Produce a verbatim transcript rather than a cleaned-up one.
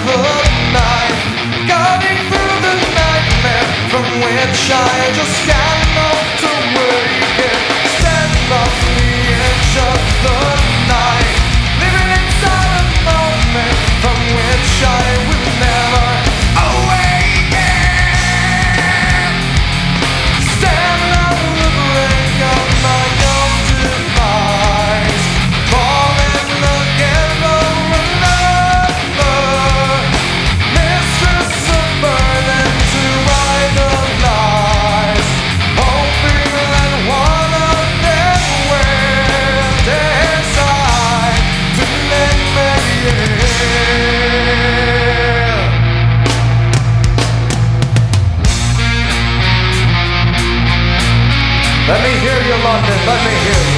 the night, going through the nightmare from which I just can't know to wake it. Stand off the edge of the night, living inside a moment from which I will never awaken. Stand on the brink of my own demise, falling together another mistress of burden to idolize, hoping that one of them will decide to let me in. Let me hear you, London, let me hear you.